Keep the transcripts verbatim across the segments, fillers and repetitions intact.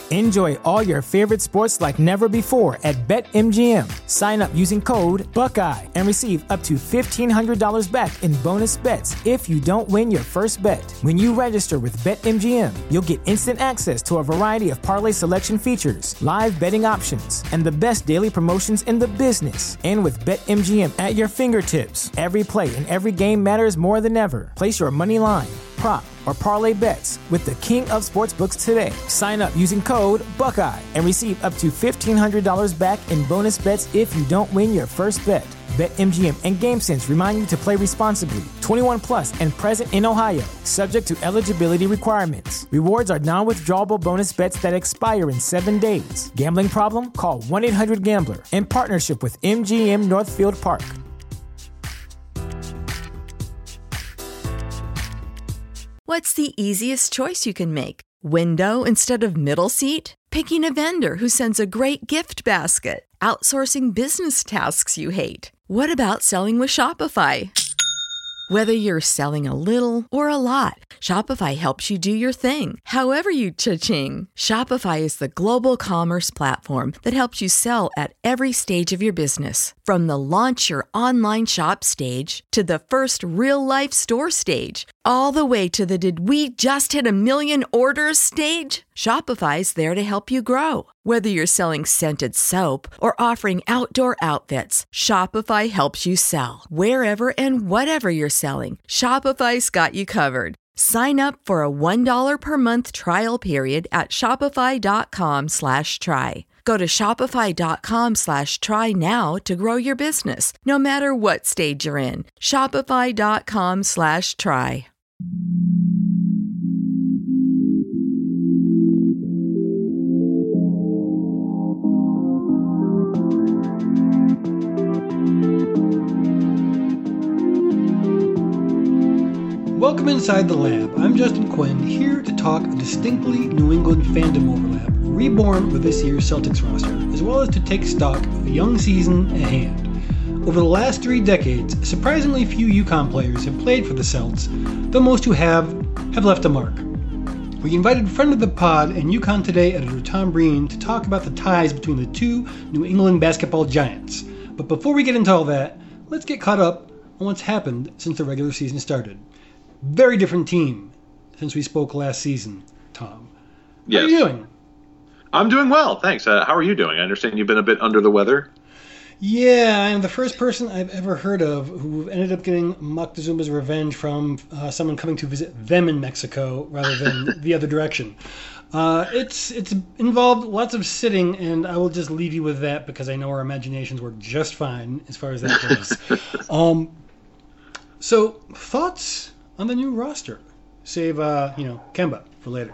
Enjoy all your favorite sports like never before at BetMGM. Sign up using code Buckeye and receive up to fifteen hundred dollars back in bonus bets if you don't win your first bet. When you register with BetMGM, you'll get instant access to a variety of parlay selection features, live betting options, and the best daily promotions in the business. And with BetMGM at your fingertips, every play and every game matters more than ever. Place your money line, prop, or parlay bets with the king of sportsbooks today. Sign up using code Buckeye and receive up to fifteen hundred dollars back in bonus bets if you don't win your first bet. BetMGM and GameSense remind you to play responsibly. twenty-one plus and present in Ohio, subject to eligibility requirements. Rewards are non-withdrawable bonus bets that expire in seven days. Gambling problem? Call one eight hundred gambler in partnership with M G M Northfield Park. What's the easiest choice you can make? Window instead of middle seat? Picking a vendor who sends a great gift basket? Outsourcing business tasks you hate? What about selling with Shopify? Whether you're selling a little or a lot, Shopify helps you do your thing, however you cha-ching. Shopify is the global commerce platform that helps you sell at every stage of your business. From the launch your online shop stage to the first real-life store stage, all the way to the did we just hit a million orders stage. Shopify's there to help you grow. Whether you're selling scented soap or offering outdoor outfits, Shopify helps you sell. Wherever and whatever you're selling, Shopify's got you covered. Sign up for a one dollar per month trial period at shopify.com slash try. Go to shopify.com slash try now to grow your business, no matter what stage you're in. Shopify.com slash try. Welcome inside the lab. I'm Justin Quinn, here to talk a distinctly New England fandom overlap, reborn with this year's Celtics roster, as well as to take stock of the young season at hand. Over the last three decades, surprisingly few UConn players have played for the Celts, though most who have, have left a mark. We invited friend of the pod and UConn Today editor Tom Breen to talk about the ties between the two New England basketball giants. But before we get into all that, let's get caught up on what's happened since the regular season started. Very different team since we spoke last season, Tom. Yes. How are you doing? I'm doing well, thanks. Uh, how are you doing? I understand you've been a bit under the weather. Yeah, I am the first person I've ever heard of who ended up getting Moctezuma's revenge from uh, someone coming to visit them in Mexico rather than the other direction. Uh, it's it's involved lots of sitting, and I will just leave you with that because I know our imaginations work just fine as far as that goes. um, so, thoughts on the new roster? Save, uh, you know, Kemba for later.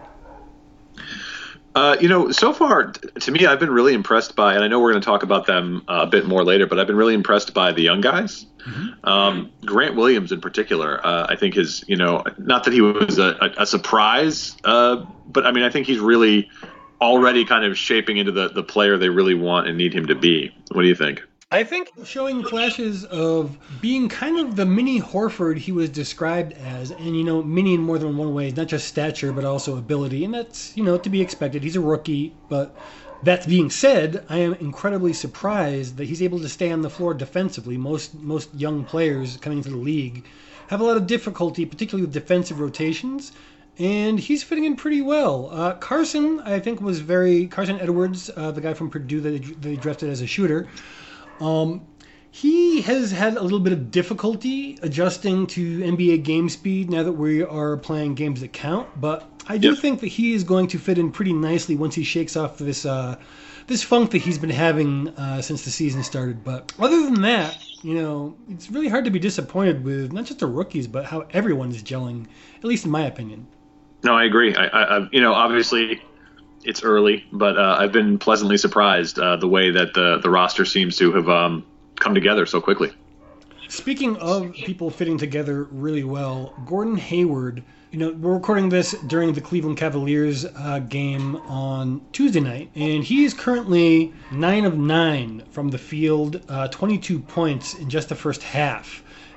Uh, you know, so far, t- to me, I've been really impressed by, and I know we're going to talk about them uh, a bit more later, but I've been really impressed by the young guys. Mm-hmm. Um, Grant Williams in particular, uh, I think is, you know, not that he was a, a, a surprise, uh, but I mean, I think he's really already kind of shaping into the, the player they really want and need him to be. What do you think? I think showing flashes of being kind of the mini Horford he was described as, and, you know, mini in more than one way, not just stature, but also ability. And that's, you know, to be expected. He's a rookie. But that being said, I am incredibly surprised that he's able to stay on the floor defensively. Most most young players coming into the league have a lot of difficulty, particularly with defensive rotations. And he's fitting in pretty well. Uh, Carson, I think, was very... Carson Edwards, uh, the guy from Purdue that they, that they drafted as a shooter, Um, he has had a little bit of difficulty adjusting to N B A game speed now that we are playing games that count, but I do yep. think that he is going to fit in pretty nicely once he shakes off this uh, this funk that he's been having uh, since the season started. But other than that, you know, it's really hard to be disappointed with not just the rookies, but how everyone is gelling, at least in my opinion. No, I agree. I, I you know, obviously it's early, but uh, I've been pleasantly surprised uh, the way that the, the roster seems to have um, come together so quickly. Speaking of people fitting together really well, Gordon Hayward, you know, we're recording this during the Cleveland Cavaliers uh, game on Tuesday night, and he is currently nine of nine from the field, uh, twenty-two points in just the first half.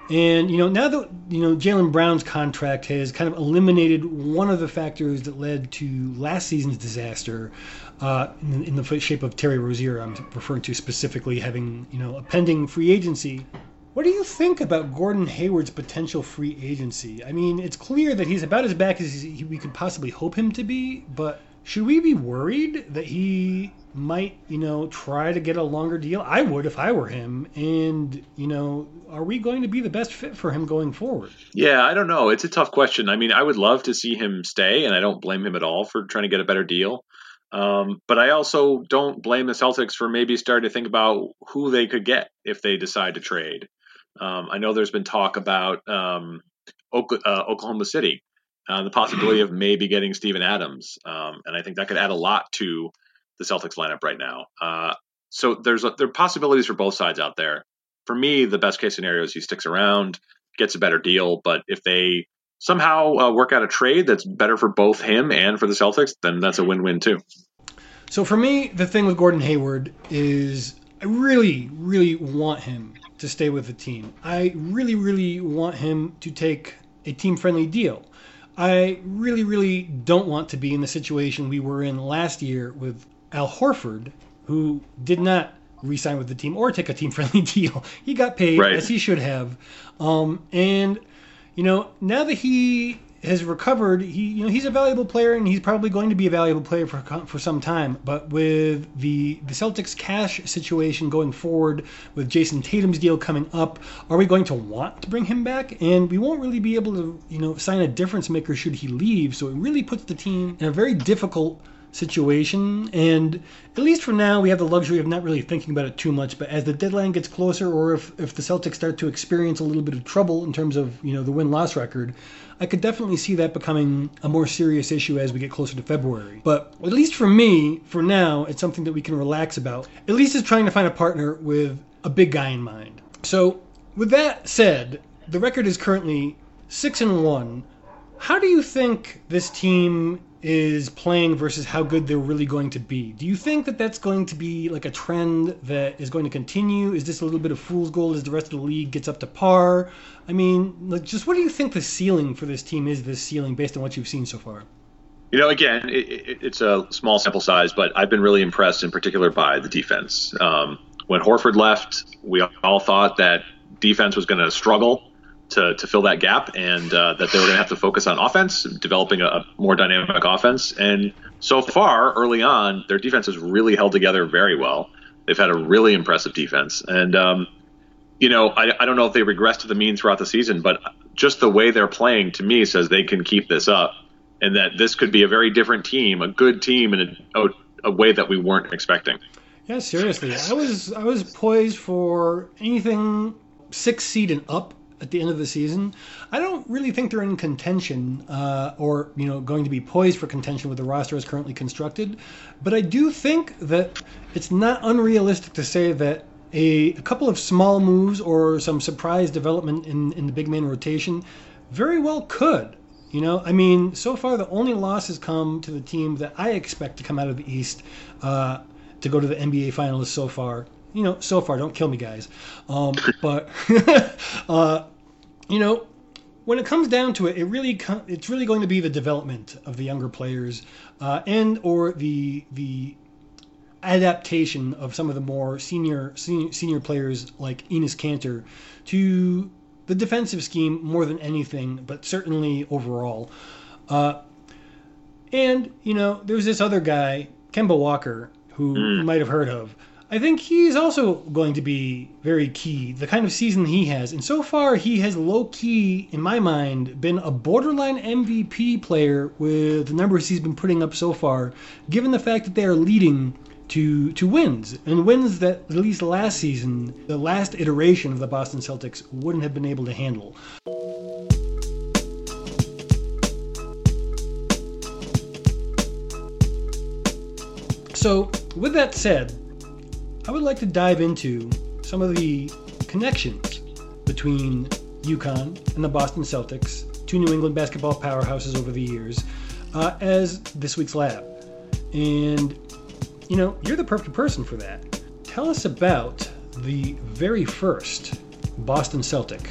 And, you know, now that, you know, Jaylen Brown's contract has kind of eliminated one of the factors that led to last season's disaster, uh, in, in the shape of Terry Rozier, I'm referring to specifically having, you know, a pending free agency. What do you think about Gordon Hayward's potential free agency? I mean, it's clear that he's about as back as he, we could possibly hope him to be, but should we be worried that he might, you know, try to get a longer deal? I would if I were him. And, you know, are we going to be the best fit for him going forward? Yeah, I don't know. It's a tough question. I mean, I would love to see him stay, and I don't blame him at all for trying to get a better deal. Um, but I also don't blame the Celtics for maybe starting to think about who they could get if they decide to trade. Um, I know there's been talk about um, Oklahoma City, uh, the possibility of maybe getting Steven Adams. Um, and I think that could add a lot to the Celtics lineup right now. Uh, so there's a, there are possibilities for both sides out there. For me, the best case scenario is he sticks around, gets a better deal. But if they somehow uh, work out a trade that's better for both him and for the Celtics, then that's a win-win too. So for me, the thing with Gordon Hayward is I really, really want him to stay with the team. I really, really want him to take a team-friendly deal. I really, really don't want to be in the situation we were in last year with Al Horford, who did not re-sign with the team or take a team-friendly deal. He got paid, right, as he should have. Um, and, you know, now that he has recovered, he, you know, he's a valuable player, and he's probably going to be a valuable player for for some time. But with the the Celtics cash situation going forward, with Jason Tatum's deal coming up, are we going to want to bring him back? And we won't really be able to, you know, sign a difference maker should he leave. So it really puts the team in a very difficult situation. And at least for now, we have the luxury of not really thinking about it too much. But as the deadline gets closer, or if if the Celtics start to experience a little bit of trouble in terms of, you know, the win-loss record, I could definitely see that becoming a more serious issue as we get closer to February. But at least for me, for now, it's something that we can relax about. At least it's trying to find a partner with a big guy in mind. So with that said, the record is currently six and one. How do you think this team is playing versus how good they're really going to be? Do you think that that's going to be like a trend that is going to continue? Is this a little bit of fool's gold as the rest of the league gets up to par? I mean, like, just what do you think the ceiling for this team is, this ceiling, based on what you've seen so far? You know, again, it, it, it's a small sample size, but I've been really impressed in particular by the defense. Um, when Horford left, we all thought that defense was going to struggle to to fill that gap, and uh, that they were going to have to focus on offense, developing a, a more dynamic offense. And so far, early on, their defense has really held together very well. They've had a really impressive defense. And, um, you know, I, I don't know if they regress to the mean throughout the season, but just the way they're playing, to me, says they can keep this up, and that this could be a very different team, a good team in a, a, a way that we weren't expecting. Yeah, seriously. I was I was poised for anything six seed and up at the end of the season. I don't really think they're in contention, uh, or, you know, going to be poised for contention with the roster as currently constructed. But I do think that it's not unrealistic to say that a, a couple of small moves or some surprise development in, in the big man rotation very well could. You know, I mean, so far the only losses come to the team that I expect to come out of the East uh, to go to the N B A Finals so far. You know, so far, don't kill me, guys. Um, but, uh, you know, when it comes down to it, it really it's really going to be the development of the younger players, uh, and or the the adaptation of some of the more senior senior, senior players like Enes Kanter to the defensive scheme more than anything, but certainly overall. Uh, and, you know, there's this other guy, Kemba Walker, who mm. you might have heard of. I think he's also going to be very key, the kind of season he has. And so far, he has low-key, in my mind, been a borderline M V P player with the numbers he's been putting up so far, given the fact that they are leading to to wins, and wins that, at least last season, the last iteration of the Boston Celtics wouldn't have been able to handle. So, with that said, I would like to dive into some of the connections between UConn and the Boston Celtics, two New England basketball powerhouses over the years, uh, as this week's lab. And, you know, you're the perfect person for that. Tell us about the very first Boston Celtic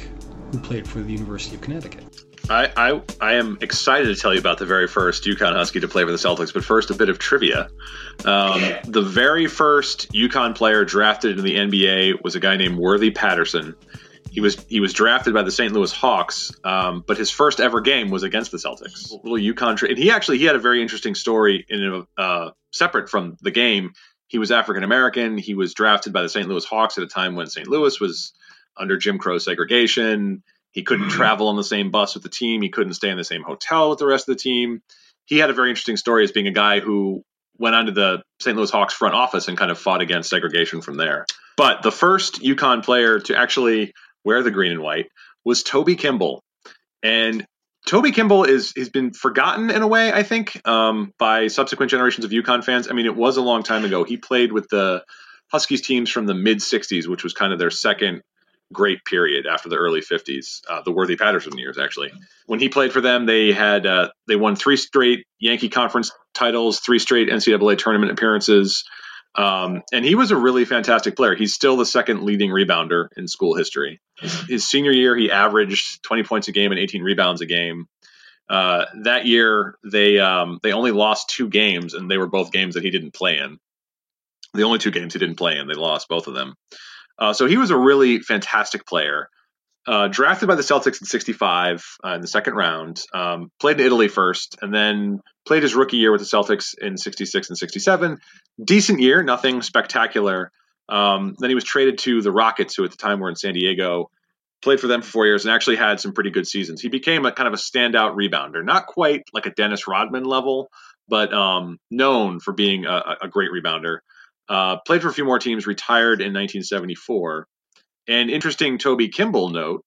who played for the University of Connecticut. I, I I am excited to tell you about the very first UConn Husky to play for the Celtics, but first a bit of trivia. Um, the very first UConn player drafted into the N B A was a guy named Worthy Patterson. He was he was drafted by the Saint Louis Hawks, um, but his first ever game was against the Celtics. A little UConn tra- and he actually he had a very interesting story in a, uh, separate from the game. He was African American. He was drafted by the Saint Louis Hawks at a time when Saint Louis was under Jim Crow segregation. He couldn't travel on the same bus with the team. He couldn't stay in the same hotel with the rest of the team. He had a very interesting story as being a guy who went onto the Saint Louis Hawks front office and kind of fought against segregation from there. But the first UConn player to actually wear the green and white was Toby Kimball. And Toby Kimball is has been forgotten in a way, I think, um, by subsequent generations of UConn fans. I mean, it was a long time ago. He played with the Huskies teams from the mid-sixties, which was kind of their second great period after the early fifties, uh, the Worthy Patterson years, actually. When he played for them, they had uh, they won three straight Yankee Conference titles, three straight N C double A tournament appearances. Um, and he was a really fantastic player. He's still the second leading rebounder in school history. His, his senior year, he averaged twenty points a game and eighteen rebounds a game. Uh, that year, they um, they only lost two games, and they were both games that he didn't play in. The only two games he didn't play in, they lost both of them. Uh, so he was a really fantastic player. Uh, drafted by the Celtics in sixty-five uh, in the second round. Um, played in Italy first, and then played his rookie year with the Celtics in sixty-six and sixty-seven. Decent year, nothing spectacular. Um, then he was traded to the Rockets, who at the time were in San Diego. Played for them for four years and actually had some pretty good seasons. He became a kind of a standout rebounder, not quite like a Dennis Rodman level, but um, known for being a, a great rebounder. Uh, played for a few more teams, retired in nineteen seventy-four. And interesting Toby Kimball note,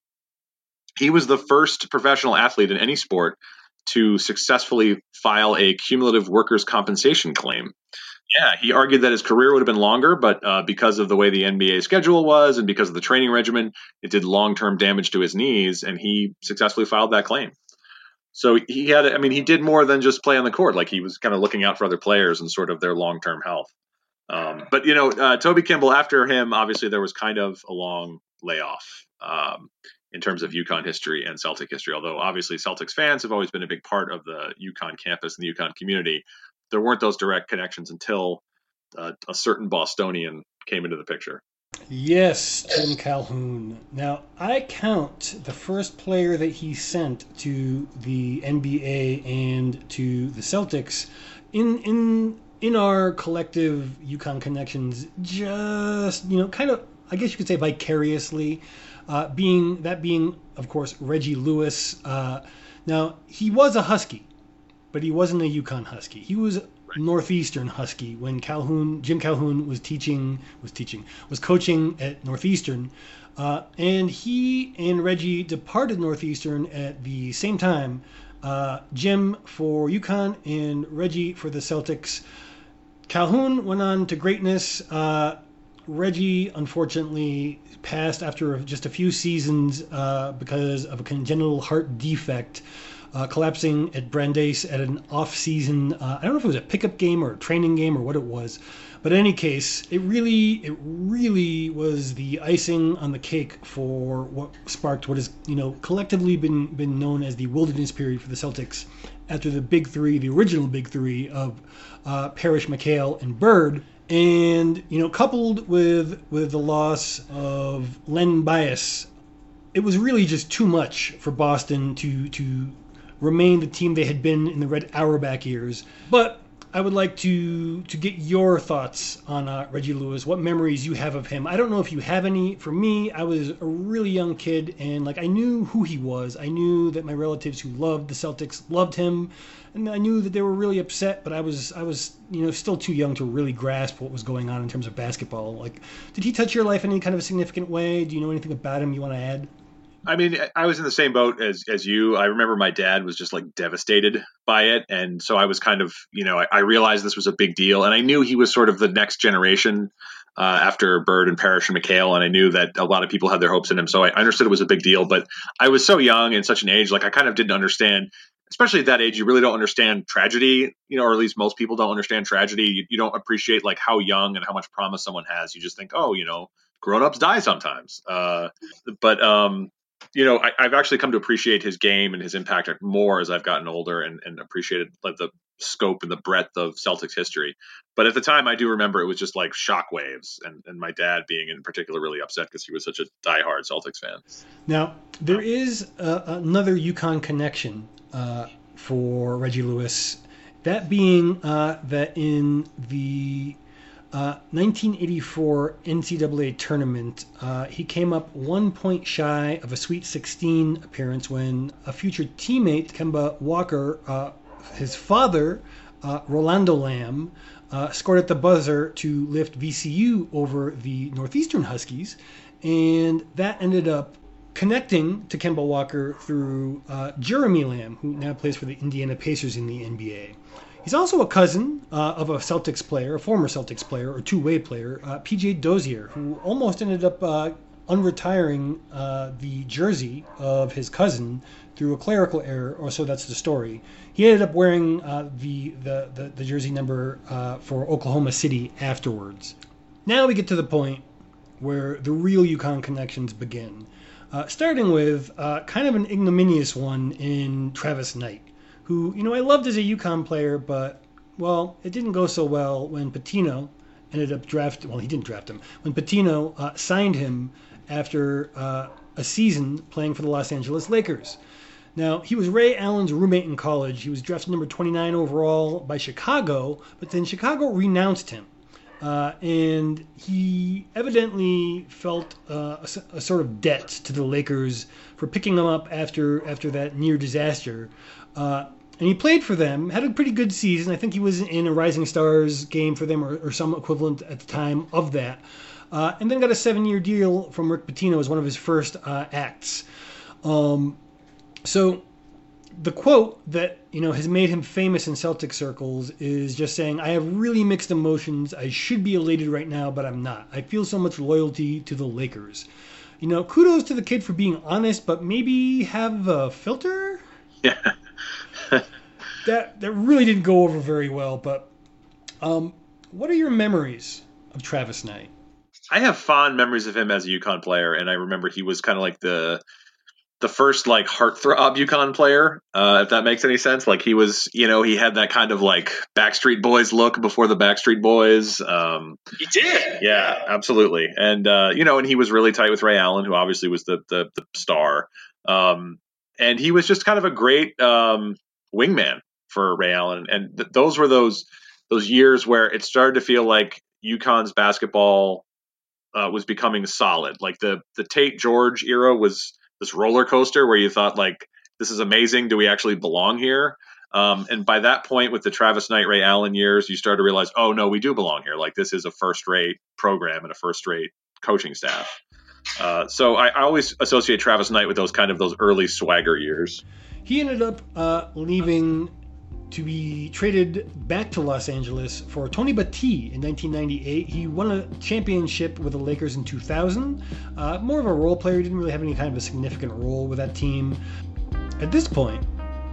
he was the first professional athlete in any sport to successfully file a cumulative workers' compensation claim. Yeah, he argued that his career would have been longer, but uh, because of the way the N B A schedule was and because of the training regimen, it did long-term damage to his knees, and he successfully filed that claim. So he had, I mean, he did more than just play on the court. Like, he was kind of looking out for other players and sort of their long-term health. Um, but, you know, uh, Toby Kimball, after him, obviously there was kind of a long layoff um, in terms of UConn history and Celtic history, although obviously Celtics fans have always been a big part of the UConn campus and the UConn community. There weren't those direct connections until uh, a certain Bostonian came into the picture. Yes, Jim Calhoun. Now, I count the first player that he sent to the N B A and to the Celtics in in in our collective UConn connections, just, you know, kind of, I guess you could say vicariously, uh, being that being, of course, Reggie Lewis. Uh, now, he was a Husky, but he wasn't a UConn Husky. He was a Northeastern Husky when Calhoun, Jim Calhoun was teaching, was teaching, was coaching at Northeastern. Uh, and he and Reggie departed Northeastern at the same time. Uh, Jim for UConn and Reggie for the Celtics. Calhoun went on to greatness. Uh, Reggie, unfortunately, passed after just a few seasons uh, because of a congenital heart defect, uh, collapsing at Brandeis at an off-season, uh, I don't know if it was a pickup game or a training game or what it was. But in any case, it really, it really was the icing on the cake for what sparked what has, you know, collectively been been known as the wilderness period for the Celtics after the big three, the original big three of uh, Parrish, McHale, and Bird. And, you know, coupled with with the loss of Len Bias, it was really just too much for Boston to to remain the team they had been in the Red Auerbach years. But I would like to to get your thoughts on uh, Reggie Lewis, what memories you have of him. I don't know if you have any. For me, I was a really young kid, and like I knew who he was. I knew that my relatives who loved the Celtics loved him, and I knew that they were really upset, but I was I was you know still too young to really grasp what was going on in terms of basketball. Like, did he touch your life in any kind of a significant way? Do you know anything about him you want to add? I mean, I was in the same boat as as you. I remember my dad was just like devastated by it. And so I was kind of, you know, I, I realized this was a big deal. And I knew he was sort of the next generation uh, after Bird and Parrish and McHale. And I knew that a lot of people had their hopes in him. So I understood it was a big deal. But I was so young and such an age, like I kind of didn't understand, especially at that age, you really don't understand tragedy, you know, or at least most people don't understand tragedy. You, you don't appreciate like how young and how much promise someone has. You just think, oh, you know, grown-ups die sometimes. Uh, but, um, you know, I, I've actually come to appreciate his game and his impact more as I've gotten older and, and appreciated like the scope and the breadth of Celtics history. But at the time, I do remember it was just like shockwaves, and, and my dad being in particular really upset because he was such a diehard Celtics fan. Now, there is uh, another UConn connection uh, for Reggie Lewis, that being uh, that in the uh, nineteen eighty-four N C double A tournament, uh, he came up one point shy of a Sweet sixteen appearance when a future teammate, Kemba Walker, uh, his father, uh, Rolando Lamb, uh, scored at the buzzer to lift V C U over the Northeastern Huskies, and that ended up connecting to Kemba Walker through uh, Jeremy Lamb, who now plays for the Indiana Pacers in the N B A. He's also a cousin uh, of a Celtics player, a former Celtics player, or two-way player, uh, P J Dozier, who almost ended up uh, unretiring uh, the jersey of his cousin through a clerical error, or so that's the story. He ended up wearing uh, the, the, the, the jersey number uh, for Oklahoma City afterwards. Now we get to the point where the real UConn connections begin, uh, starting with uh, kind of an ignominious one in Travis Knight, who, you know, I loved as a UConn player, but, well, it didn't go so well when Pitino ended up drafting, well, he didn't draft him, when Pitino uh, signed him after uh, a season playing for the Los Angeles Lakers. Now, he was Ray Allen's roommate in college. He was drafted number twenty-nine overall by Chicago, but then Chicago renounced him. Uh, and he evidently felt uh, a, a sort of debt to the Lakers for picking him up after after that near disaster. Uh, and he played for them, had a pretty good season. I think he was in a Rising Stars game for them or, or some equivalent at the time of that. Uh, and then got a seven-year deal from Rick Pitino as one of his first uh, acts. Um, so the quote that, you know, has made him famous in Celtic circles is just saying, "I have really mixed emotions. I should be elated right now, but I'm not. I feel so much loyalty to the Lakers." You know, kudos to the kid for being honest, but maybe have a filter? Yeah. that that really didn't go over very well, but um, what are your memories of Travis Knight? I have fond memories of him as a UConn player, and I remember he was kind of like the the first like heartthrob UConn player, uh, if that makes any sense. Like he was, you know, he had that kind of like Backstreet Boys look before the Backstreet Boys. Um, he did. Yeah, absolutely. And, uh, you know, and he was really tight with Ray Allen, who obviously was the, the, the star. Um, and he was just kind of a great um, wingman for Ray Allen. And th- those were those, those years where it started to feel like UConn's basketball uh, was becoming solid. Like the, the Tate George era was this roller coaster where you thought like, this is amazing. Do we actually belong here? Um, and by that point with the Travis Knight, Ray Allen years, you start to realize, oh no, we do belong here. Like this is a first rate program and a first rate coaching staff. Uh, so I, I always associate Travis Knight with those kind of those early swagger years. He ended up uh, leaving to be traded back to Los Angeles for Tony Battie in nineteen ninety-eight. He won a championship with the Lakers in two thousand. Uh, more of a role player, didn't really have any kind of a significant role with that team. At this point,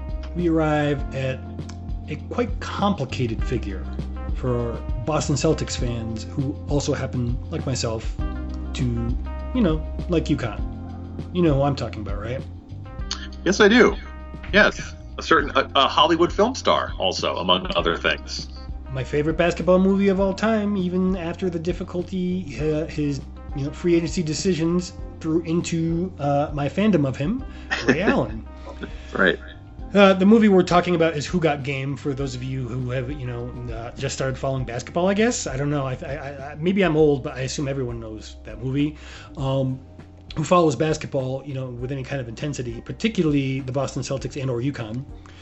we arrive at a quite complicated figure for Boston Celtics fans who also happen, like myself, to, you know, like UConn. You know who I'm talking about, right? Yes, I do. Yes. A certain a, a Hollywood film star, also, among other things. My favorite basketball movie of all time, even after the difficulty uh, his you know free agency decisions threw into uh, my fandom of him, Ray Allen. Right. Uh, the movie we're talking about is Who Got Game, for those of you who have, you know, uh, just started following basketball, I guess. I don't know. I, I, I, maybe I'm old, but I assume everyone knows that movie. Um, who follows basketball, you know, with any kind of intensity, particularly the Boston Celtics and or UConn.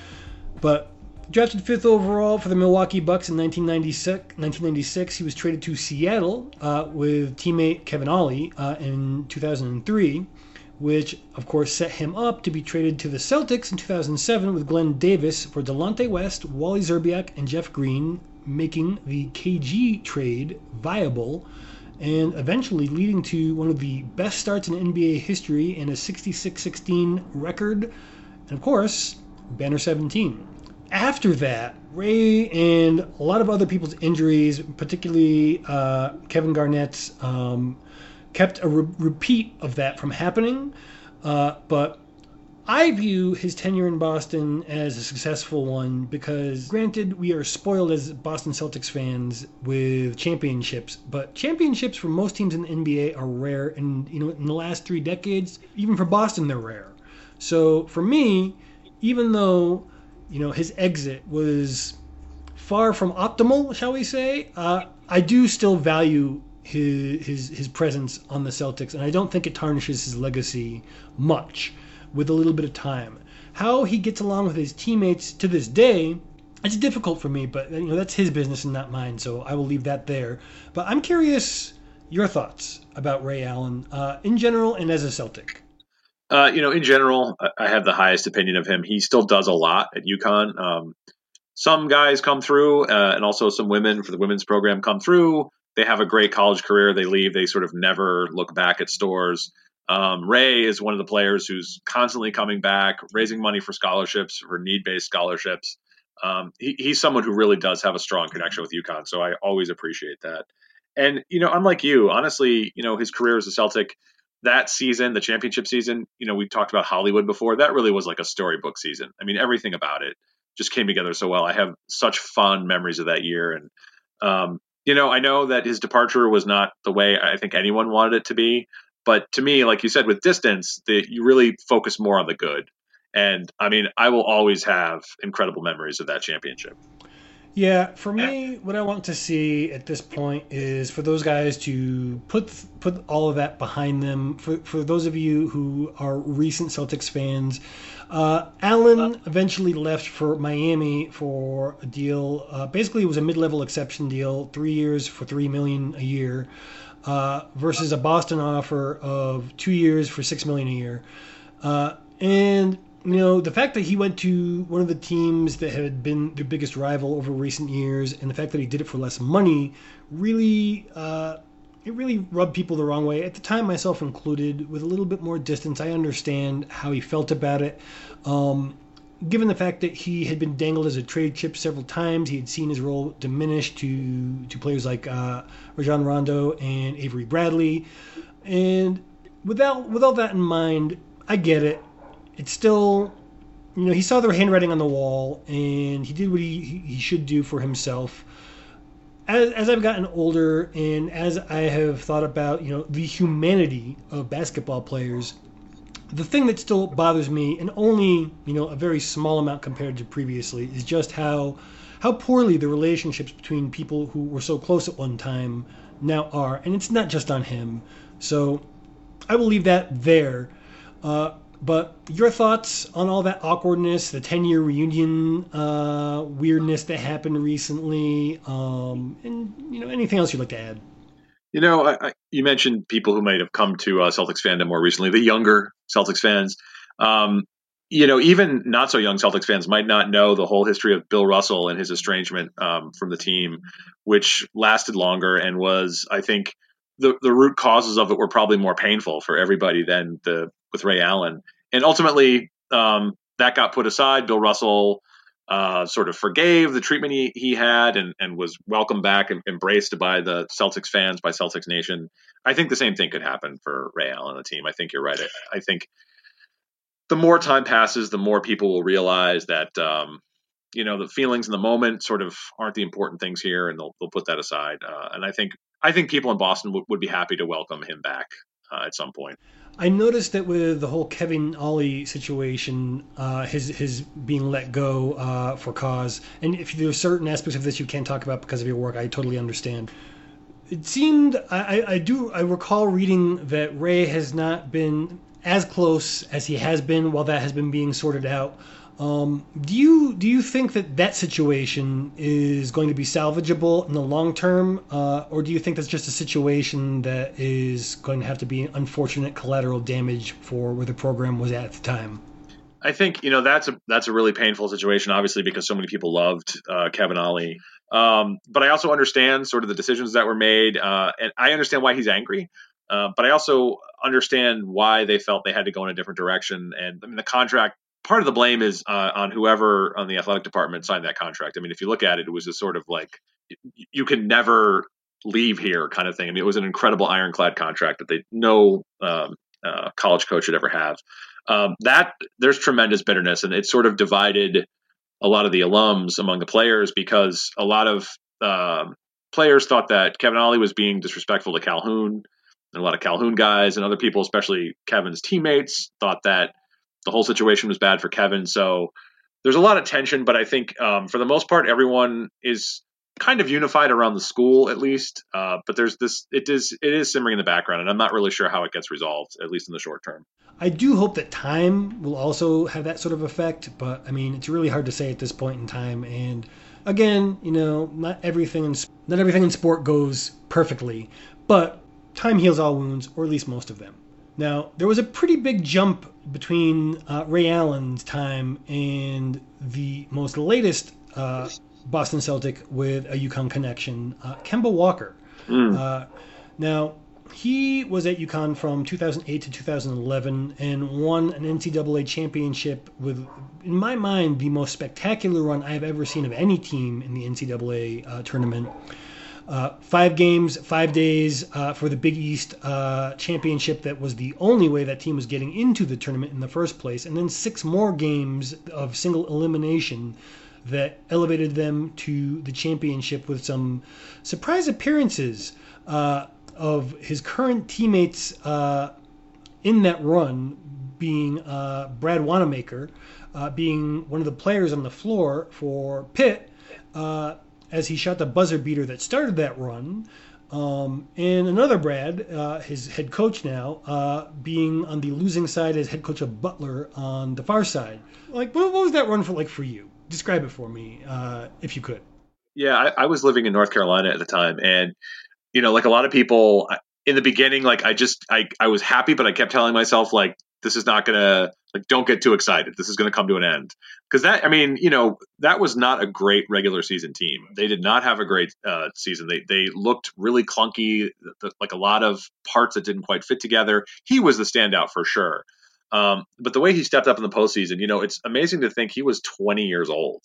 But drafted fifth overall for the Milwaukee Bucks in nineteen ninety-six, he was traded to Seattle uh, with teammate Kevin Ollie uh, in two thousand three, which, of course, set him up to be traded to the Celtics in two thousand seven with Glenn Davis for Delonte West, Wally Szczerbiak, and Jeff Green, making the K G trade viable and eventually leading to one of the best starts in N B A history and a sixty-six sixteen record, and of course, Banner seventeen. After that, Ray and a lot of other people's injuries, particularly uh, Kevin Garnett's, um, kept a re- repeat of that from happening. Uh, but I view his tenure in Boston as a successful one because, granted, we are spoiled as Boston Celtics fans with championships, but championships for most teams in the N B A are rare, and you know, in the last three decades, even for Boston, they're rare. So for me, even though you know his exit was far from optimal, shall we say, uh, I do still value his his his presence on the Celtics, and I don't think it tarnishes his legacy much with a little bit of time. How he gets along with his teammates to this day, it's difficult for me, but you know that's his business and not mine, so I will leave that there. But I'm curious your thoughts about Ray Allen uh, in general and as a Celtic. Uh, you know, in general, I have the highest opinion of him. He still does a lot at UConn. Um, some guys come through, uh, and also some women for the women's program come through. They have a great college career. They leave. They sort of never look back at Storrs. Um, Ray is one of the players who's constantly coming back, raising money for scholarships, for need-based scholarships. Um, he, he's someone who really does have a strong connection with UConn, so I always appreciate that. And, you know, unlike you, honestly, you know, his career as a Celtic, that season, the championship season, you know, we talked about Hollywood before. That really was like a storybook season. I mean, everything about it just came together so well. I have such fond memories of that year. And, um, you know, I know that his departure was not the way I think anyone wanted it to be. But to me, like you said, with distance, the, you really focus more on the good. And I mean, I will always have incredible memories of that championship. Yeah, for me, what I want to see at this point is for those guys to put put all of that behind them. For for those of you who are recent Celtics fans, uh, Allen eventually left for Miami for a deal. Uh, basically, it was a mid-level exception deal, three years for three million a year, uh, versus a Boston offer of two years for six million a year, uh, and you know, the fact that he went to one of the teams that had been their biggest rival over recent years, and the fact that he did it for less money, really, uh, it really rubbed people the wrong way. At the time, myself included, with a little bit more distance, I understand how he felt about it. Um, given the fact that he had been dangled as a trade chip several times, he had seen his role diminish to to players like uh, Rajon Rondo and Avery Bradley, and without with all that in mind, I get it. It's still, you know, he saw the handwriting on the wall, and he did what he, he should do for himself. As, as I've gotten older, and as I have thought about, you know, the humanity of basketball players, the thing that still bothers me, and only, you know, a very small amount compared to previously, is just how how poorly the relationships between people who were so close at one time now are. And it's not just on him. So I will leave that there. Uh, But your thoughts on all that awkwardness, the ten-year reunion uh, weirdness that happened recently, um, and you know anything else you'd like to add? You know, I, I, you mentioned people who might have come to uh, Celtics fandom more recently, the younger Celtics fans. Um, you know, even not so young Celtics fans might not know the whole history of Bill Russell and his estrangement um, from the team, which lasted longer and was, I think, the the root causes of it were probably more painful for everybody than the with Ray Allen. And ultimately, um, that got put aside. Bill Russell uh, sort of forgave the treatment he, he had and, and was welcomed back and embraced by the Celtics fans, by Celtics Nation. I think the same thing could happen for Ray Allen and the team. I think you're right. I, I think the more time passes, the more people will realize that, um, you know, the feelings in the moment sort of aren't the important things here, and they'll, they'll put that aside. Uh, and I think I think people in Boston w- would be happy to welcome him back uh, at some point. I noticed that with the whole Kevin Ollie situation, uh, his his being let go uh, for cause, and if there are certain aspects of this you can't talk about because of your work, I totally understand. It seemed I, I do I recall reading that Ray has not been as close as he has been while that has been being sorted out. Um, do you do you think that that situation is going to be salvageable in the long term, uh, or do you think that's just a situation that is going to have to be unfortunate collateral damage for where the program was at at the time? I think you know that's a that's a really painful situation, obviously, because so many people loved uh, Kevin Ollie. Um, but I also understand sort of the decisions that were made, uh, and I understand why he's angry. Uh, but I also understand why they felt they had to go in a different direction. And I mean, the contract. Part of the blame is uh, on whoever on the athletic department signed that contract. I mean, if you look at it, it was just sort of like you can never leave here kind of thing. I mean, it was an incredible ironclad contract that they no um, uh, college coach should ever have. Um, that there's tremendous bitterness, and it sort of divided a lot of the alums among the players because a lot of uh, players thought that Kevin Ollie was being disrespectful to Calhoun, and a lot of Calhoun guys and other people, especially Kevin's teammates, thought that the whole situation was bad for Kevin. So there's a lot of tension, but I think um, for the most part, everyone is kind of unified around the school, at least. Uh, but there's this, it is, it is simmering in the background, and I'm not really sure how it gets resolved, at least in the short term. I do hope that time will also have that sort of effect, but I mean, it's really hard to say at this point in time. And again, you know, not everything in, not everything in sport goes perfectly, but time heals all wounds, or at least most of them. Now, there was a pretty big jump between uh, Ray Allen's time and the most latest uh, Boston Celtic with a UConn connection, uh, Kemba Walker. Mm. Uh, now, he was at UConn from two thousand eight to two thousand eleven and won an N C double A championship with, in my mind, the most spectacular run I have ever seen of any team in the N C double A uh, tournament. Uh, five games, five days uh, for the Big East uh, championship. That was the only way that team was getting into the tournament in the first place. And then six more games of single elimination that elevated them to the championship with some surprise appearances uh, of his current teammates uh, in that run, being uh, Brad Wanamaker, uh, being one of the players on the floor for Pitt, uh, as he shot the buzzer beater that started that run. Um, and another Brad, uh, his head coach now, uh, being on the losing side as head coach of Butler on the far side. Like, what, what was that run for like for you? Describe it for me, uh, if you could. Yeah, I, I was living in North Carolina at the time. And, you know, like a lot of people in the beginning, like I just, I, I was happy, but I kept telling myself, like, this is not going to, like, don't get too excited. This is going to come to an end. Because that, I mean, you know, that was not a great regular season team. They did not have a great uh, season. They they looked really clunky, the, like a lot of parts that didn't quite fit together. He was the standout for sure. Um, but the way he stepped up in the postseason, you know, it's amazing to think he was twenty years old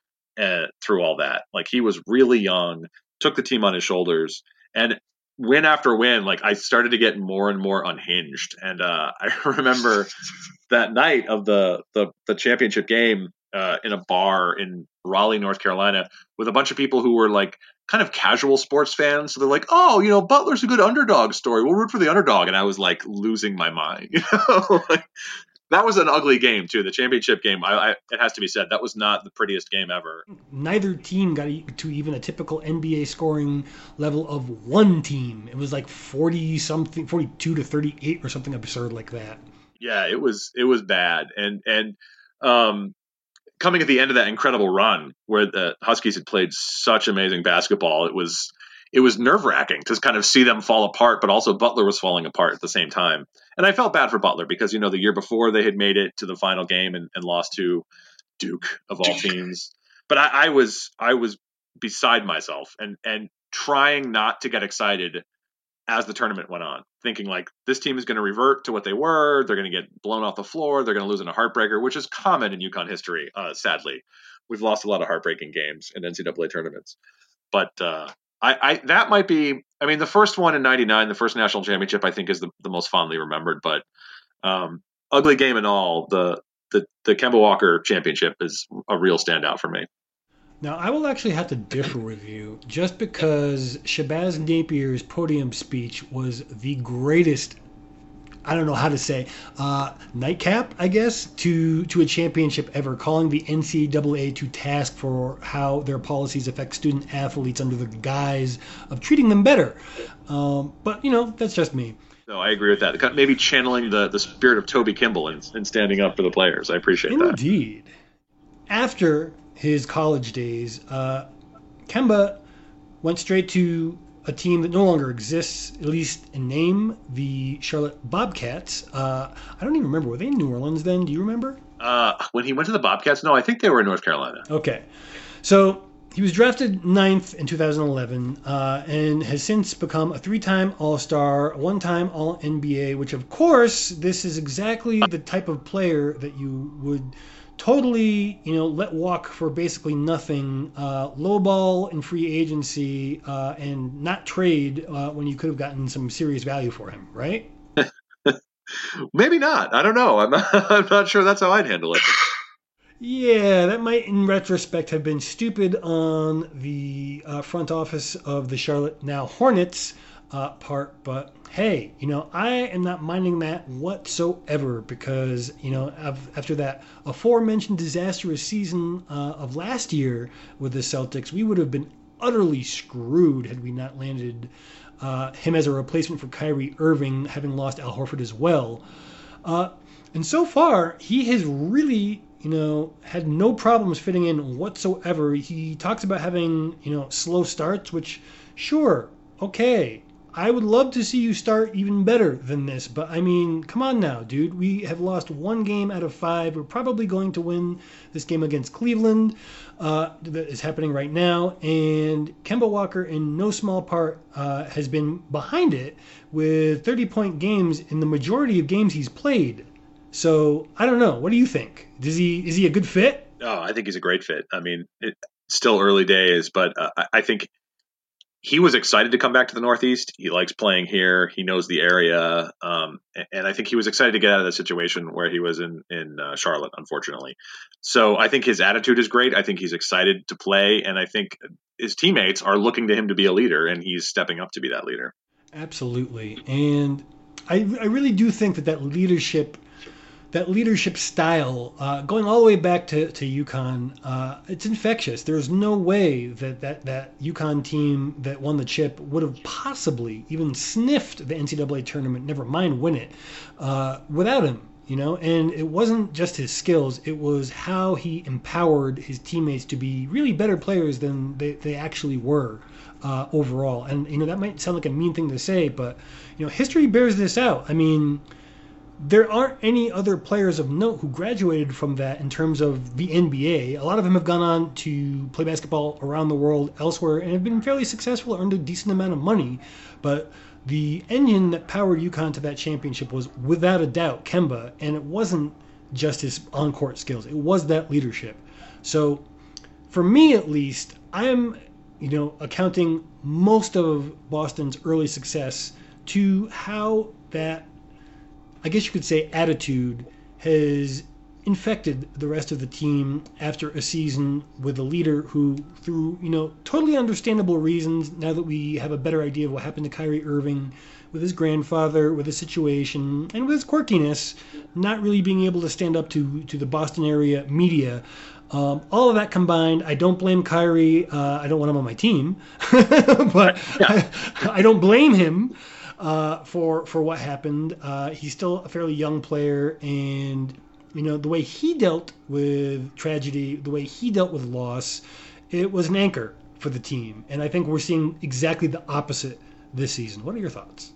uh, through all that. Like, he was really young, took the team on his shoulders, and win after win, like, I started to get more and more unhinged. And uh, I remember that night of the the, the championship game uh, in a bar in Raleigh, North Carolina, with a bunch of people who were like kind of casual sports fans. So they're like, oh, you know, Butler's a good underdog story. We'll root for the underdog. And I was like losing my mind. You know, like, that was an ugly game too. The championship game, I, I, it has to be said, that was not the prettiest game ever. Neither team got to even a typical N B A scoring level of one team. It was like forty something, forty-two to thirty-eight or something absurd like that. Yeah, it was it was bad. And and um, coming at the end of that incredible run where the Huskies had played such amazing basketball, it was it was nerve-wracking to kind of see them fall apart, but also Butler was falling apart at the same time. And I felt bad for Butler because, you know, the year before they had made it to the final game and, and lost to Duke of all teams. But I, I was I was beside myself and and trying not to get excited as the tournament went on, thinking like, this team is going to revert to what they were. They're going to get blown off the floor. They're going to lose in a heartbreaker, which is common in UConn history. Uh, sadly, we've lost a lot of heartbreaking games in N C double A tournaments. But uh, I, I that might be, I mean, the first one in ninety-nine, the first national championship, I think is the, the most fondly remembered. But um, ugly game and all, the, the, the Kemba Walker championship is a real standout for me. Now, I will actually have to differ with you just because Shabazz Napier's podium speech was the greatest, I don't know how to say, uh, nightcap, I guess, to, to a championship ever, calling the N C double A to task for how their policies affect student athletes under the guise of treating them better. Um, but, you know, that's just me. No, I agree with that. Maybe channeling the, the spirit of Toby Kimball and, and standing up for the players. I appreciate Indeed. that. Indeed. After his college days, uh, Kemba went straight to a team that no longer exists, at least in name, the Charlotte Bobcats. Uh, I don't even remember. Were they in New Orleans then? Do you remember? Uh, when he went to the Bobcats? No, I think they were in North Carolina. Okay. So he was drafted ninth in two thousand eleven uh, and has since become a three-time All-Star, a one-time All-N B A, which, of course, this is exactly the type of player that you would totally, you know, let walk for basically nothing, uh, lowball in free agency, uh, and not trade uh, when you could have gotten some serious value for him, right? Maybe not. I don't know. I'm not, I'm not sure that's how I'd handle it. Yeah, that might, in retrospect, have been stupid on the uh, front office of the Charlotte now Hornets uh, part. But hey, you know, I am not minding that whatsoever because, you know, after that aforementioned disastrous season uh, of last year with the Celtics, we would have been utterly screwed had we not landed uh, him as a replacement for Kyrie Irving, having lost Al Horford as well. Uh, and so far, he has really, you know, had no problems fitting in whatsoever. He talks about having, you know, slow starts, which, sure, okay. I would love to see you start even better than this, but I mean, come on now, dude. We have lost one game out of five. We're probably going to win this game against Cleveland uh, that is happening right now, and Kemba Walker, in no small part, uh, has been behind it with thirty-point games in the majority of games he's played. So I don't know. What do you think? Does he is he a good fit? Oh, I think he's a great fit. I mean, it's still early days, but uh, I think he was excited to come back to the Northeast. He likes playing here. He knows the area. Um, and I think he was excited to get out of the situation where he was in, in uh, Charlotte, unfortunately. So I think his attitude is great. I think he's excited to play. And I think his teammates are looking to him to be a leader, and he's stepping up to be that leader. Absolutely. And I, I really do think that that leadership That leadership style, uh, going all the way back to, to UConn, uh, it's infectious. There's no way that, that that UConn team that won the chip would have possibly even sniffed the N C double A tournament, never mind win it, uh, without him. You know, and it wasn't just his skills, it was how he empowered his teammates to be really better players than they, they actually were uh, overall. And, you know, that might sound like a mean thing to say, but, you know, history bears this out. I mean, there aren't any other players of note who graduated from that in terms of the N B A. A lot of them have gone on to play basketball around the world elsewhere and have been fairly successful, earned a decent amount of money. But the engine that powered UConn to that championship was without a doubt Kemba, and it wasn't just his on-court skills. It was that leadership. So for me, at least, I am, you know, accounting most of Boston's early success to how that, I guess you could say, attitude has infected the rest of the team after a season with a leader who, through, you know, totally understandable reasons, now that we have a better idea of what happened to Kyrie Irving, with his grandfather, with his situation, and with his quirkiness, not really being able to stand up to, to the Boston area media. Um, all of that combined, I don't blame Kyrie. Uh, I don't want him on my team, but I, I don't blame him. Uh, for for what happened. Uh, he's still a fairly young player, and you know the way he dealt with tragedy, the way he dealt with loss, it was an anchor for the team. And I think we're seeing exactly the opposite this season. What are your thoughts?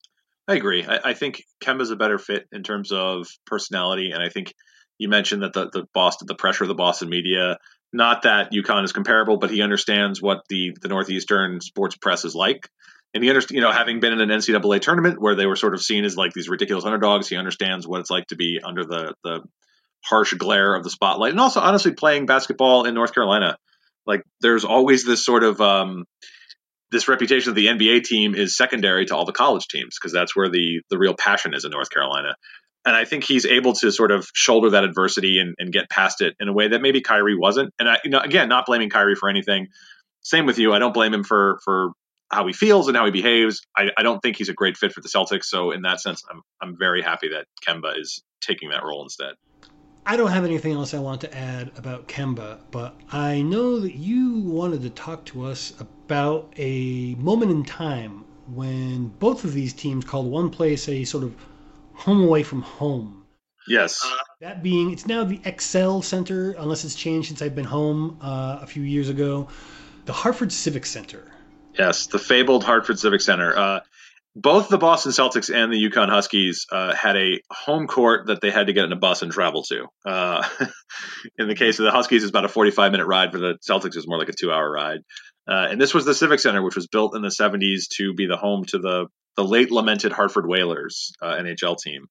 I agree. I, I think Kemba's a better fit in terms of personality, and I think you mentioned that the the Boston, the pressure of the Boston media. Not that UConn is comparable, but he understands what the the Northeastern sports press is like. And he understands, you know, having been in an N C double A tournament where they were sort of seen as like these ridiculous underdogs, he understands what it's like to be under the the harsh glare of the spotlight. And also, honestly, playing basketball in North Carolina, like there's always this sort of um, this reputation of the N B A team is secondary to all the college teams because that's where the the real passion is in North Carolina. And I think he's able to sort of shoulder that adversity and, and get past it in a way that maybe Kyrie wasn't. And I, you know, again, not blaming Kyrie for anything. Same with you. I don't blame him for for. how he feels and how he behaves. I, I don't think he's a great fit for the Celtics. So in that sense, I'm I'm very happy that Kemba is taking that role instead. I don't have anything else I want to add about Kemba, but I know that you wanted to talk to us about a moment in time when both of these teams called one place a sort of home away from home. Yes. Uh, that being, it's now the Excel Center, unless it's changed since I've been home uh, a few years ago, the Hartford Civic Center. Yes, the fabled Hartford Civic Center. Uh, both the Boston Celtics and the UConn Huskies uh, had a home court that they had to get in a bus and travel to. Uh, in the case of the Huskies, it's about a forty-five minute ride. For the Celtics, it's more like a two hour ride. Uh, and this was the Civic Center, which was built in the seventies to be the home to the, the late lamented Hartford Whalers uh, N H L team.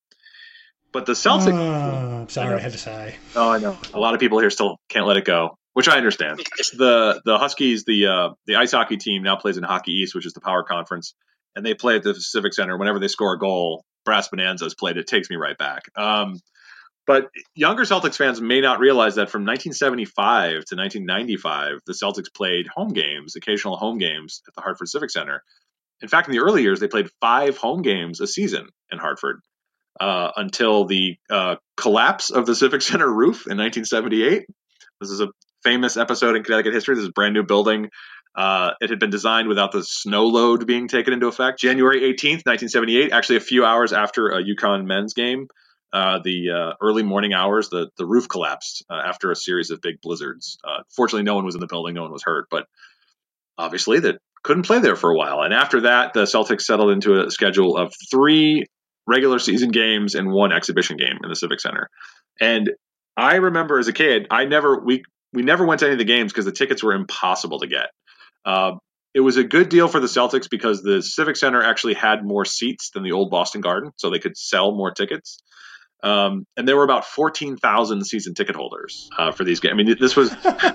But the Celtics... Uh, I'm sorry, I, I had to sigh. Oh, I know. A lot of people here still can't let it go. Which I understand. The the Huskies, the uh, the ice hockey team now plays in Hockey East, which is the power conference, and they play at the Civic Center. Whenever they score a goal, Brass Bonanzas played, it takes me right back. Um, but younger Celtics fans may not realize that from nineteen seventy-five to nineteen ninety-five, the Celtics played home games, occasional home games at the Hartford Civic Center. In fact, in the early years, they played five home games a season in Hartford uh, until the uh, collapse of the Civic Center roof in nineteen seventy-eight. This is a famous episode in Connecticut history. This is a brand new building. Uh, it had been designed without the snow load being taken into effect. January eighteenth, nineteen seventy-eight, actually a few hours after a UConn men's game, uh, the uh, early morning hours, the, the roof collapsed uh, after a series of big blizzards. Uh, fortunately, no one was in the building. No one was hurt. But obviously, that couldn't play there for a while. And after that, the Celtics settled into a schedule of three regular season games and one exhibition game in the Civic Center. And I remember as a kid, I never we we never went to any of the games because the tickets were impossible to get. Uh, it was a good deal for the Celtics because the Civic Center actually had more seats than the old Boston Garden, so they could sell more tickets. Um, and there were about fourteen thousand season ticket holders uh, for these games. I mean, this was,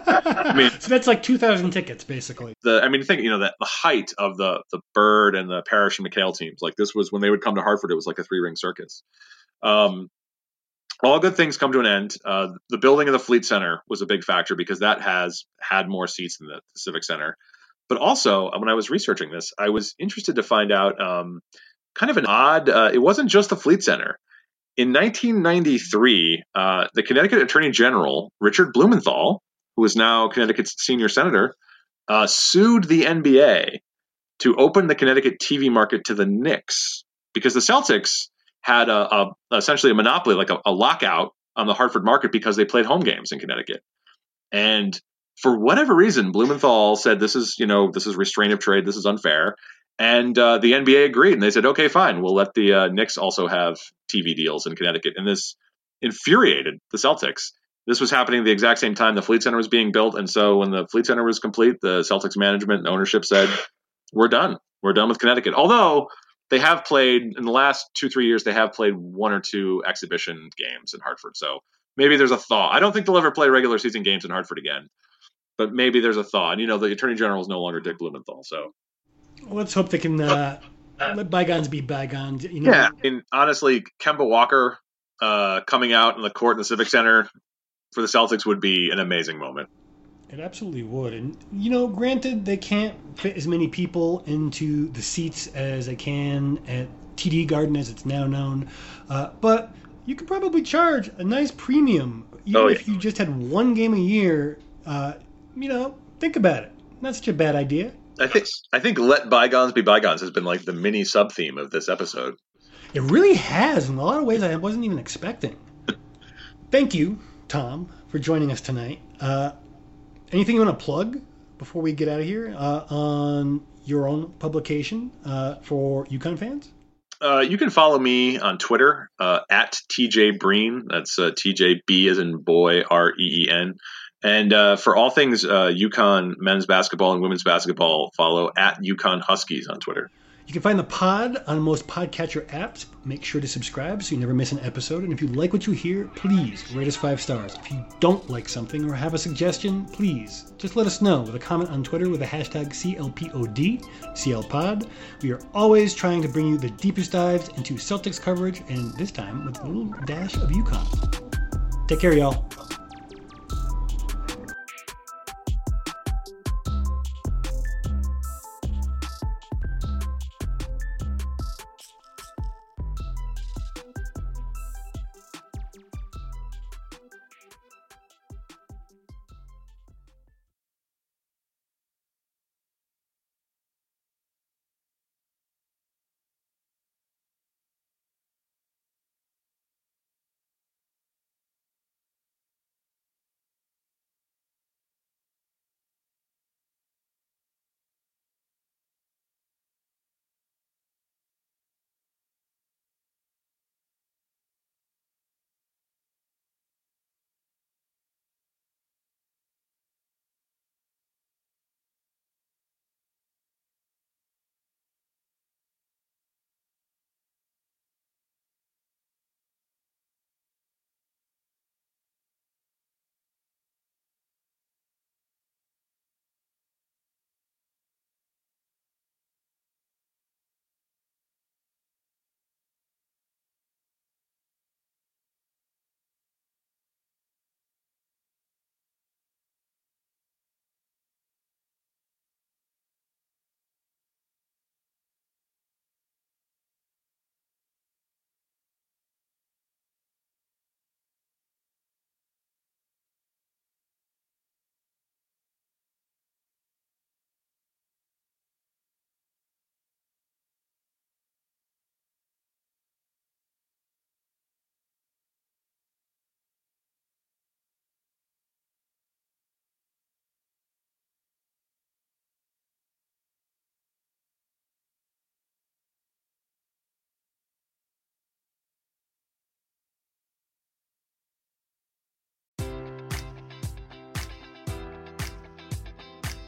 I mean, so that's like two thousand tickets, basically. The, I mean, think, you know, that the height of the the Bird and the Parrish and McHale teams. Like this was when they would come to Hartford, it was like a three ring circus. Um, all good things come to an end. Uh, the building of the Fleet Center was a big factor because that has had more seats than the, the Civic Center. But also, when I was researching this, I was interested to find out um, kind of an odd. Uh, it wasn't just the Fleet Center. In nineteen ninety-three, uh, the Connecticut Attorney General, Richard Blumenthal, who is now Connecticut's senior senator, uh, sued the N B A to open the Connecticut T V market to the Knicks because the Celtics had a, a essentially a monopoly, like a, a lockout on the Hartford market because they played home games in Connecticut. And for whatever reason, Blumenthal said, this is, you know, this is restraint of trade. This is unfair. And uh, the N B A agreed, and they said, okay, fine. We'll let the uh, Knicks also have T V deals in Connecticut. And this infuriated the Celtics. This was happening at the exact same time the Fleet Center was being built. And so when the Fleet Center was complete, the Celtics management and ownership said, we're done. We're done with Connecticut. Although they have played, in the last two, three years, they have played one or two exhibition games in Hartford. So maybe there's a thaw. I don't think they'll ever play regular season games in Hartford again. But maybe there's a thaw. And, you know, the Attorney General is no longer Dick Blumenthal. So well, let's hope they can uh, let bygones be bygones. You know? Yeah. And honestly, Kemba Walker uh, coming out in the court in the Civic Center for the Celtics would be an amazing moment. It absolutely would. And, you know, granted, they can't fit as many people into the seats as they can at T D Garden, as it's now known. Uh, but you could probably charge a nice premium, even oh, yeah. if you just had one game a year. Uh, you know, think about it. Not such a bad idea. I think I think let bygones be bygones has been like the mini sub theme of this episode. It really has in a lot of ways I wasn't even expecting. Thank you, Tom, for joining us tonight. Uh, anything you want to plug before we get out of here uh, on your own publication uh, for UConn fans? Uh, you can follow me on Twitter uh, at T J Breen. That's uh, T J B as in boy, R E E N. And uh, for all things uh, UConn men's basketball and women's basketball, follow at UConn Huskies on Twitter. You can find the pod on most podcatcher apps. Make sure to subscribe so you never miss an episode. And if you like what you hear, please rate us five stars. If you don't like something or have a suggestion, please just let us know with a comment on Twitter with the hashtag C L P O D, C L Pod. We are always trying to bring you the deepest dives into Celtics coverage, and this time with a little dash of UConn. Take care, y'all.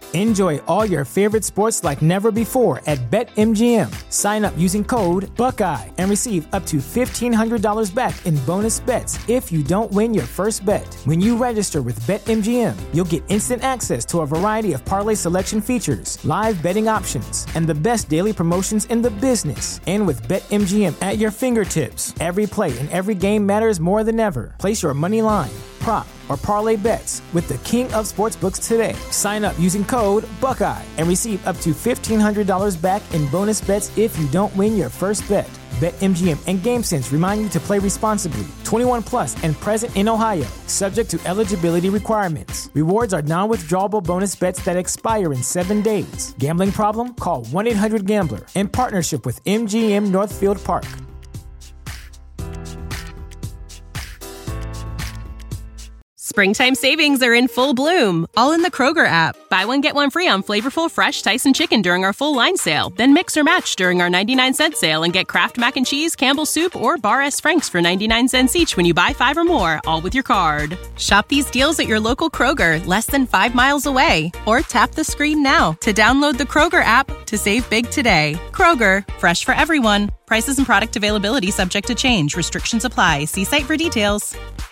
Enjoy all your favorite sports like never before at BetMGM. Sign up using code Buckeye and receive up to fifteen hundred dollars back in bonus bets if you don't win your first bet. When you register with BetMGM, you'll get instant access to a variety of parlay selection features, live betting options, and the best daily promotions in the business. And with BetMGM at your fingertips, every play and every game matters more than ever. Place your money line, prop, or parlay bets with the king of sportsbooks today. Sign up using code Buckeye and receive up to fifteen hundred dollars back in bonus bets if you don't win your first bet. BetMGM and GameSense remind you to play responsibly. twenty-one plus and present in Ohio, subject to eligibility requirements. Rewards are non-withdrawable bonus bets that expire in seven days. Gambling problem? Call one eight hundred gambler in partnership with M G M Northfield Park. Springtime savings are in full bloom, all in the Kroger app. Buy one, get one free on flavorful, fresh Tyson chicken during our full line sale. Then mix or match during our ninety-nine cent sale and get Kraft Mac and Cheese, Campbell's Soup, or Bar S. Frank's for ninety-nine cents each when you buy five or more, all with your card. Shop these deals at your local Kroger, less than five miles away. Or tap the screen now to download the Kroger app to save big today. Kroger, fresh for everyone. Prices and product availability subject to change. Restrictions apply. See site for details.